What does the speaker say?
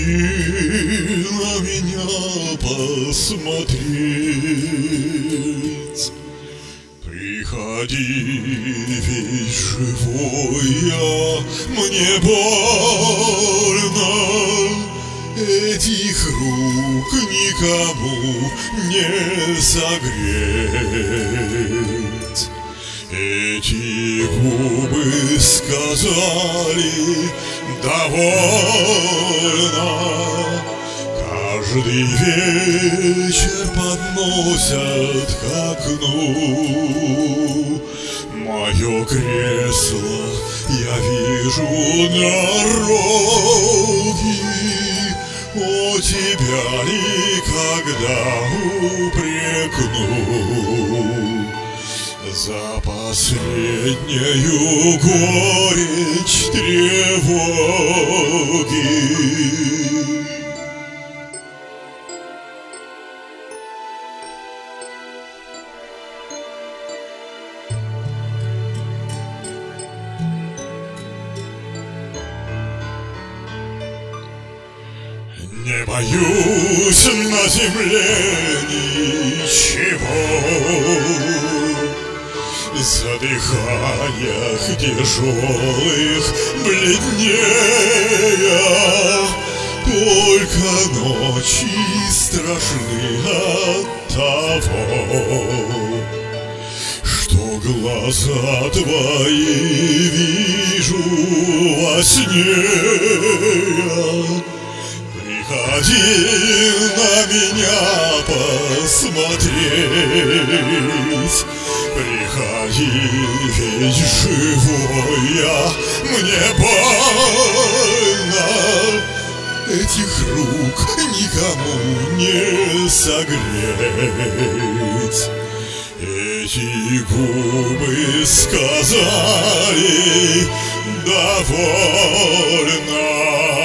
на меня посмотреть. Приходи, ведь живой я, мне больно. Этих рук никому не согреть. Эти губы сказали довольно. Каждый вечер подносят к окну мое кресло, я вижу дороги. О, тебя никогда упрекну за последнюю горечь тревоги. Не боюсь на земле ничего, за дыханиях тяжелых бледнее. Только ночи страшны от того, что глаза твои вижу во сне. Приходи на меня посмотреть. Приходи, ведь живой я, мне больно. Этих рук никому не согреть. Эти губы сказали довольно.